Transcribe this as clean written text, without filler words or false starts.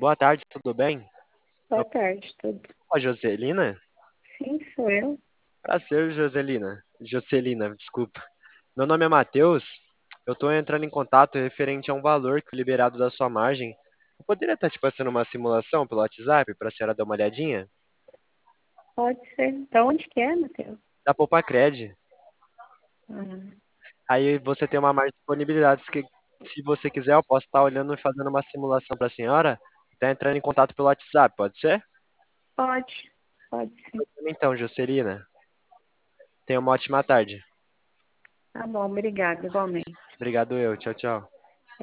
Boa tarde, tudo bem? Boa Eu tarde, tudo. sou a Joselina? Sim, sou eu. Prazer, Joselina. Jocelina, desculpa. Meu nome é Matheus. Eu estou entrando em contato referente a um valor que foi liberado da sua margem. Eu poderia estar te passando uma simulação pelo WhatsApp para a senhora dar uma olhadinha? Pode ser. Da onde que é, Matheus? Da Poupa-Cred. Ah, Aí você tem uma margem de disponibilidade que, se você quiser, eu posso estar olhando e fazendo uma simulação para a senhora. Está entrando em contato pelo WhatsApp, pode ser? pode, pode sim. Então, Jocelina, tenha uma ótima tarde. Tá bom, obrigada, igualmente. Obrigado eu. Tchau, tchau.